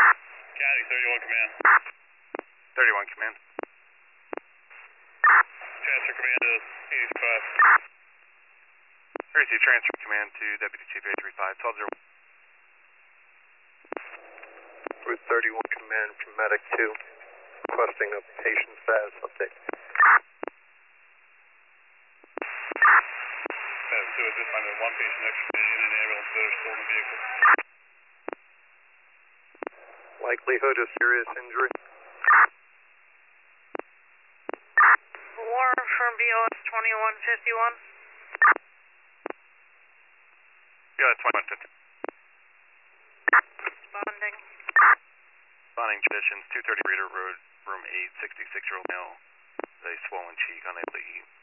County 31 Command. 31 Command. Transfer Command to 85. Receive transfer command to Deputy Chief 835, 1201. Route 31 Command from Medic 2, requesting a patient status update. Medic 2 at this time, with one patient extradited in an ambulance that are still in the vehicle. Likelihood of serious injury? Warren from BOS 2151. Yeah, 2150. Responding. Responding conditions, 230 Reader Road, room 8, 66-year-old male, with a swollen cheek, unable to eat.